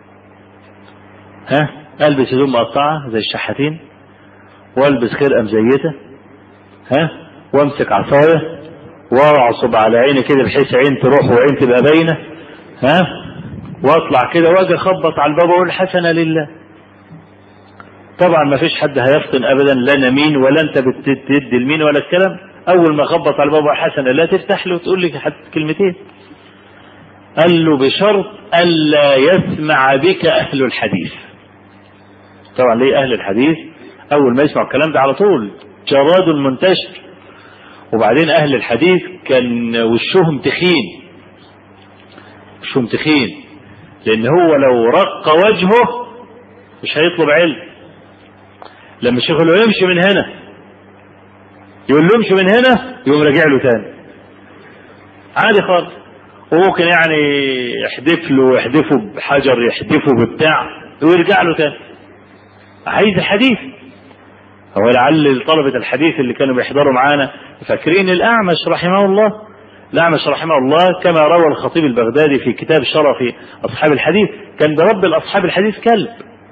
ها ألبس هدوم مقطعة زي الشحاتين، والبس خرقة مزيتة، ها وامسك عصاية واعصب على عيني كده بحيث عين تروح وعين تبقى باينه، ها، واطلع كده واجي اخبط على الباب واقول حسنه لله. طبعا ما فيش حد هيفطن ابدا، لا انا مين ولا انت بتدي لمين ولا الكلام. اول ما اخبط على الباب حسنه لا تفتح له وتقول لي حتى كلمتين. قال له بشرط الا يسمع بك اهل الحديث. طبعا ليه اهل الحديث؟ اول ما يسمعوا الكلام ده على طول جراد منتشر. وبعدين اهل الحديث كان وشهم تخين، وشهم تخين، لان هو لو رق وجهه مش هيطلب علم. لما الشيخ يقول له يمشي من هنا، يقول له يمشي من هنا، يقوم راجع له تاني عادي خالص. وممكن يعني يحدف له، يحدفه بحجر، يحدفه ببتاع، ويرجع له تاني. عايز الحديث. هو لعل طلبة الحديث اللي كانوا بيحضروا معانا فاكرين الأعمش رحمه الله. الأعمش رحمه الله كما روى الخطيب البغدادي في كتاب شرف أصحاب الحديث، كان برب الأصحاب الحديث كلب،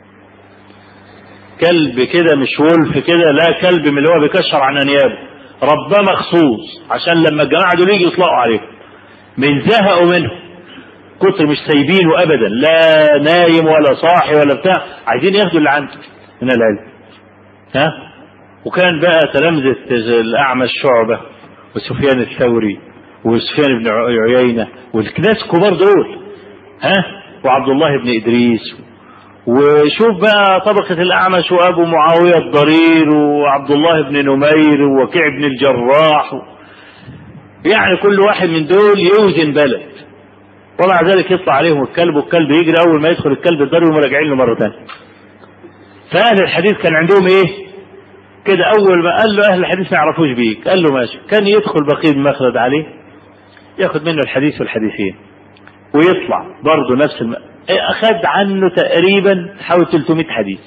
كلب كده مش ولف كده، لا كلب من اللي هو بيكشر عن أنيابه، رباه مخصوص عشان لما الجماعة دول يجوا يطلعوا عليه من زهقوا منه، كتر مش سايبينه أبدا، لا نايم ولا صاحي ولا بتاع، عايزين ياخدوا اللي عنده من العلم. ها، وكان بقى تلامذة الأعمش شعبة وسفيان الثوري وسفيان بن عيينة والناس كبار دول، ها، وعبد الله بن إدريس. وشوف بقى طبقة الأعمش وأبو معاوية الضرير وعبد الله بن نمير ووكيع بن الجراح، يعني كل واحد من دول يوزن بلد، ومع ذلك يطلع عليهم الكلب، والكلب يجري أول ما يدخل الكلب الضرب ومراجعين له مرة ثانية. فأهل الحديث كان عندهم إيه كده؟ أول ما قال له أهل الحديث ما يعرفوش بيك، قال له ماشي. كان يدخل بقي بن مخلد عليه ياخد منه الحديث والحديثين ويطلع برضه نفس الم... أخذ عنه تقريبا حوالي ثلاثمائة حديث.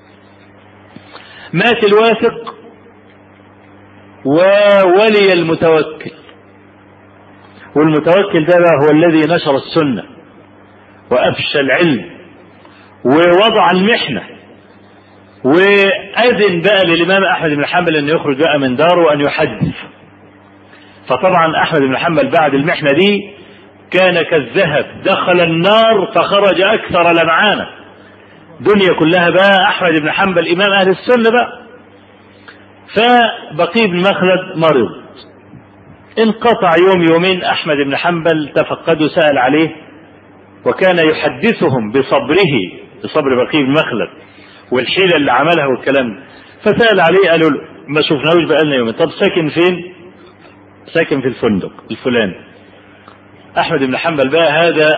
مات الواثق وولي المتوكل، والمتوكل ده بقى هو الذي نشر السنة وأفشى العلم ووضع المحنة، وأذن بقى للإمام أحمد بن حنبل أن يخرج بقى من داره وأن يحدث. فطبعا أحمد بن حنبل بعد المحنة دي كان كالذهب، دخل النار فخرج أكثر لمعانة. دنيا كلها بقى أحمد بن حنبل إمام أهل السنة بقى. فبقي بن مخلد مرض، انقطع يوم يومين. أحمد بن حنبل تفقده سأل عليه، وكان يحدثهم بصبره، بصبر بقي بن مخلد والحيلة اللي عملها والكلام. فسأل عليه، قالوا له ما شفناهوش بقالنا يومين. طب ساكن فين؟ ساكن في الفندق الفلاني. أحمد بن حنبل بقى هذا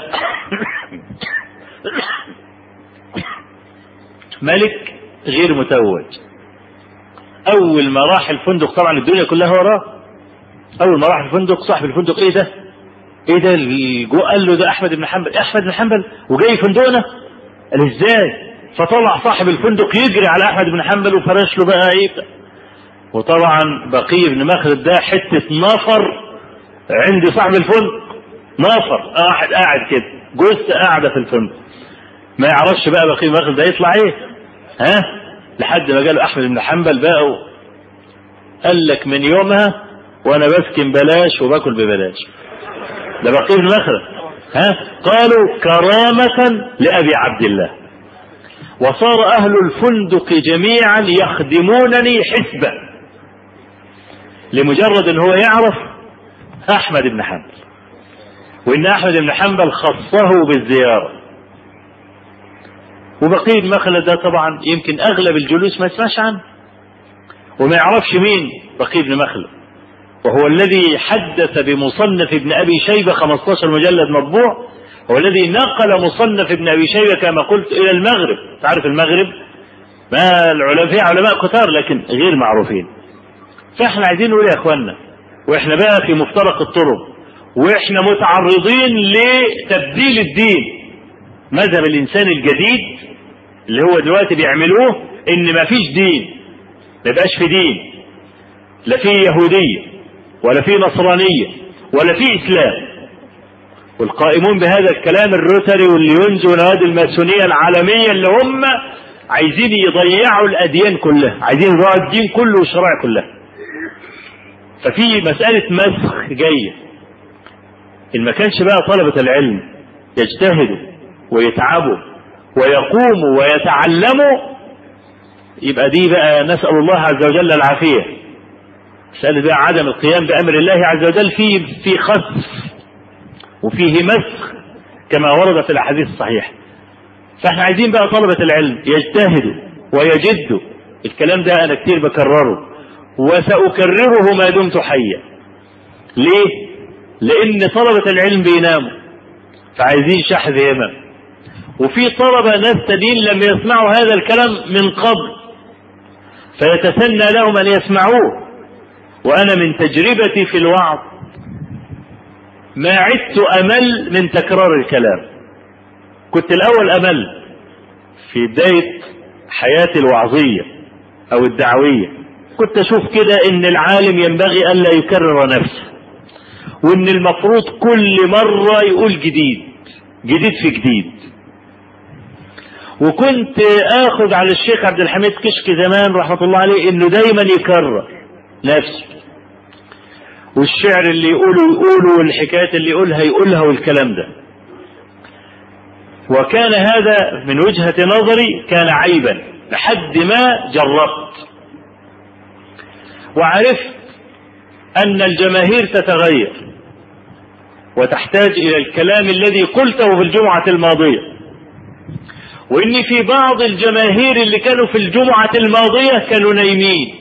ملك غير متوج. أول ما راح الفندق طبعا الدنيا كلها وراه. أول ما راح الفندق صاحب الفندق إيه ده؟ إيه ده اللي جو؟ قال له ده أحمد بن حنبل. أحمد بن حنبل وجاي فندقنا؟ قال إزاي؟ فطلع صاحب الفندق يجري على أحمد بن حنبل وفرش له بقى إيه. وطبعا بقي بن مخلد ده حتة نفر عند صاحب الفندق، نفر واحد قاعد كده، جثة قاعدة في الفندق، ما يعرفش بقى بقي بن مخلد ده يطلع إيه. ها، لحد ما جاله أحمد بن حنبل بقى قال لك من يومها وأنا بسكن بلاش وباكل ببلاش. ده بقي بن مخلد. ها، قالوا كرامة لأبي عبد الله. وصار أهل الفندق جميعا يخدمونني حسبة لمجرد أن هو يعرف أحمد بن حنبل، وإن أحمد بن حنبل خصه بالزيارة. وبقي بن مخلد ده طبعا يمكن أغلب الجلوس ما يسمعش عنه وما يعرفش مين بقي بن مخلد، وهو الذي حدث بمصنف ابن أبي شيبة خمسة عشر مجلد مطبوع، هو الذي نقل مصنف ابن أبي شيبة كما قلت إلى المغرب. تعرف المغرب ما العلماء فيها علماء كتار لكن غير معروفين. فإحنا عايزين نقول يا أخوانا، وإحنا بقى في مفترق الطرق، وإحنا متعرضين لتبديل الدين. مذهب الإنسان الجديد اللي هو دلوقتي بيعملوه إن ما فيش دين، ما يبقاش في دين، لا في يهودية ولا في نصرانية ولا في إسلام. والقائمون بهذا الكلام الروتري والليونز ونوادي الماسونية العالمية اللي هم عايزين يضيعوا الأديان كلها، عايزين يضيعوا الدين كله والشرائع كلها. ففي مسألة مسخ جاية. إن ما كانش بقى طلبة العلم يجتهدوا ويتعبوا ويقوموا ويتعلموا، يبقى دي بقى نسأل الله عز وجل العافية. مسألة بقى عدم القيام بأمر الله عز وجل فيه في خسف وفيه مسخ كما ورد في الأحاديث الصحيحة. فاحنا عايزين بقى طلبة العلم يجتهدوا ويجدوا. الكلام ده أنا كتير بكرره وسأكرره ما دمت حيا. ليه؟ لأن طلبة العلم بيناموا فعايزين شحذ همم، وفي طلبة ناس تانيين لم يسمعوا هذا الكلام من قبل فيتسنى لهم أن يسمعوه. وأنا من تجربتي في الوعظ ما عدت أمل من تكرار الكلام. كنت الأول أمل في بداية حياتي الوعظية أو الدعوية، كنت أشوف كده إن العالم ينبغي ألا يكرر نفسه، وإن المفروض كل مرة يقول جديد جديد في جديد. وكنت آخذ على الشيخ عبد الحميد كشك زمان رحمة الله عليه إنه دايما يكرر نفسه، والشعر اللي يقوله يقوله والحكايات اللي يقولها يقولها والكلام ده. وكان هذا من وجهة نظري كان عيبا لحد ما جربت وعرفت أن الجماهير تتغير وتحتاج إلى الكلام الذي قلته في الجمعة الماضية، وإن في بعض الجماهير اللي كانوا في الجمعة الماضية كانوا نايمين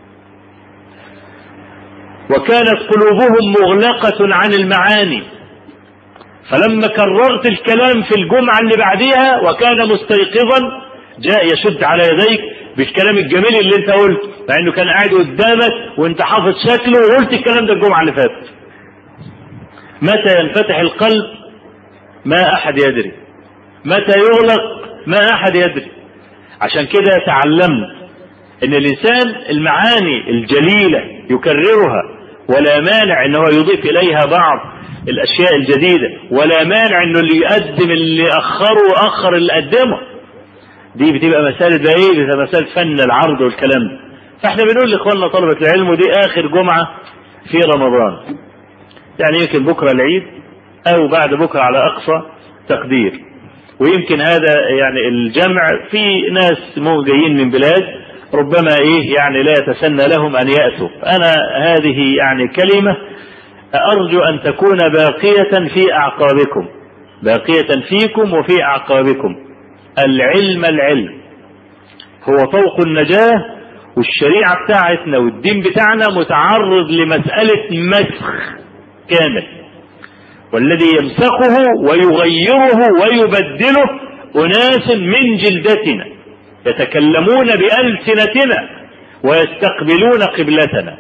وكانت قلوبهم مغلقة عن المعاني، فلما كررت الكلام في الجمعة اللي بعديها وكان مستيقظا جاء يشد على يديك بالكلام الجميل اللي انت قلته، مع انه كان قاعد قدامك وانت حافظ شكله وقلت الكلام ده الجمعة اللي فاتت. متى ينفتح القلب ما احد يدري، متى يغلق ما احد يدري. عشان كده تعلمنا ان الانسان المعاني الجليلة يكررها، ولا مانع ان هو يضيف اليها بعض الاشياء الجديدة، ولا مانع انه اللي يقدم اللي اخره واخر اللي قدمه. دي بتبقى مسألة بقى ايه؟ بتبقى مسألة فن العرض والكلام ده. فاحنا بنقول لاخواننا طلبة العلم، ودي اخر جمعة في رمضان، يعني يمكن بكرة العيد او بعد بكرة على اقصى تقدير، ويمكن هذا يعني الجمع في ناس مو جايين من بلاد ربما ايه يعني لا يتسنى لهم ان يأتوا. انا هذه يعني كلمة ارجو ان تكون باقية في اعقابكم، باقية فيكم وفي اعقابكم. العلم العلم هو طوق النجاة، والشريعة بتاعتنا والدين بتاعنا متعرض لمسألة مسخ كامل، والذي يمسخه ويغيره ويبدله أناس من جلدتنا يتكلمون بألسنتنا ويستقبلون قبلتنا.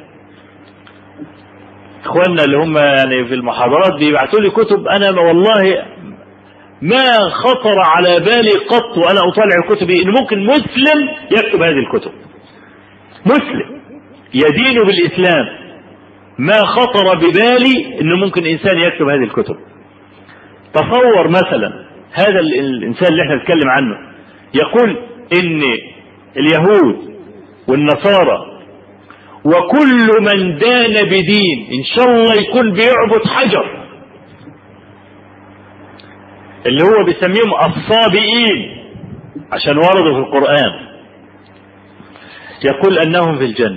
اخواننا اللي هم يعني في المحاضرات بيبعثوا لي كتب، انا والله ما خطر على بالي قط وانا اطالع الكتب ان ممكن مسلم يكتب هذه الكتب، مسلم يدين بالاسلام، ما خطر ببالي انه ممكن انسان يكتب هذه الكتب. تصور مثلا هذا الانسان اللي احنا نتكلم عنه يقول ان اليهود والنصارى وكل من دان بدين ان شاء الله يكون بيعبد حجر، اللي هو بيسميهم الصابئين عشان وردوا في القرآن، يقول انهم في الجنة.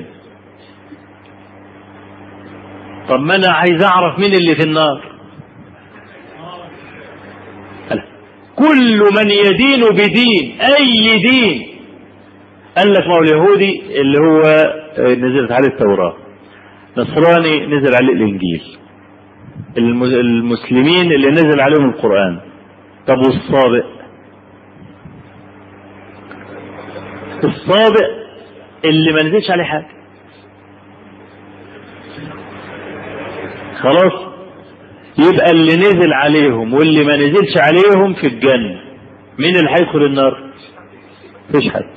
طب ما انا عايز اعرف مين اللي في النار. كل من يدين بدين، اي دين. قال لك ما هو اليهودي اللي هو نزلت عليه التوراة، نصراني نزل عليه الانجيل، المسلمين اللي نزل عليهم القرآن. طب والصابئ؟ الصابئ اللي ما نزلش عليه حاجة خلاص، يبقى اللي نزل عليهم واللي ما نزلش عليهم في الجنة. مين اللي هيدخل النار؟ مفيش حد.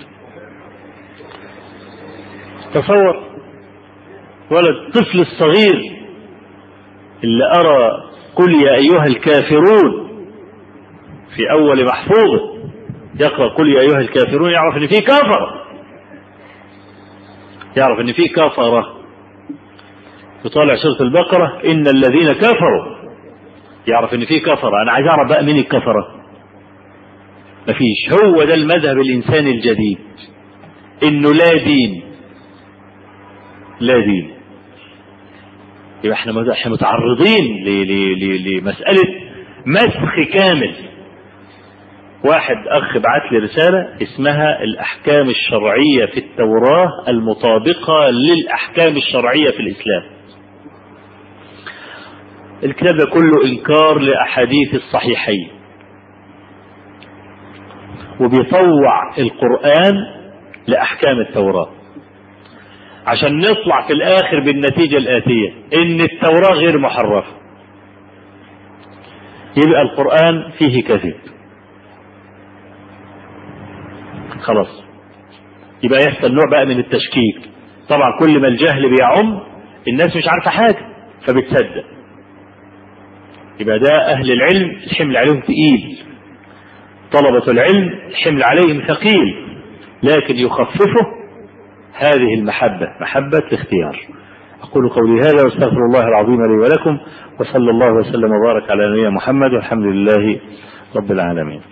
تصور ولد الطفل الصغير اللي أرى قل يا أيها الكافرون في أول محفوظه يقرأ قل يا أيها الكافرون، يعرف إن فيه كفرة، يعرف إن فيه كفرة. يطالع سورة البقرة إن الذين كفروا، يعرف إن في كفرة. أنا عايز أعرف بقى مين الكفرة. مفيش. هو ده المذهب الإنساني الجديد، إنه لا دين، لا دين. يبقى احنا متعرضين لمسألة مسخ كامل. واحد أخ بعت لي رسالة اسمها الأحكام الشرعية في التوراة المطابقة للأحكام الشرعية في الإسلام. الكتاب ده كله إنكار لأحاديث الصحيحين، وبيطوع القرآن لأحكام التوراة عشان نطلع في الآخر بالنتيجة الآتية إن التوراة غير محرفة. يبقى القرآن فيه كذب، خلاص. يبقى يحصل نوع بقى من التشكيك. طبعا كل ما الجهل بيعم الناس مش عارفة حاجة فبتصدق. يبقى ده أهل العلم الحمل عليهم ثقيل، طلبة العلم الحمل عليهم ثقيل، لكن يخففه هذه المحبة، محبة الاختيار. أقول قولي هذا واستغفر الله العظيم لي ولكم، وصلى الله وسلم وبارك على نبينا محمد، والحمد لله رب العالمين.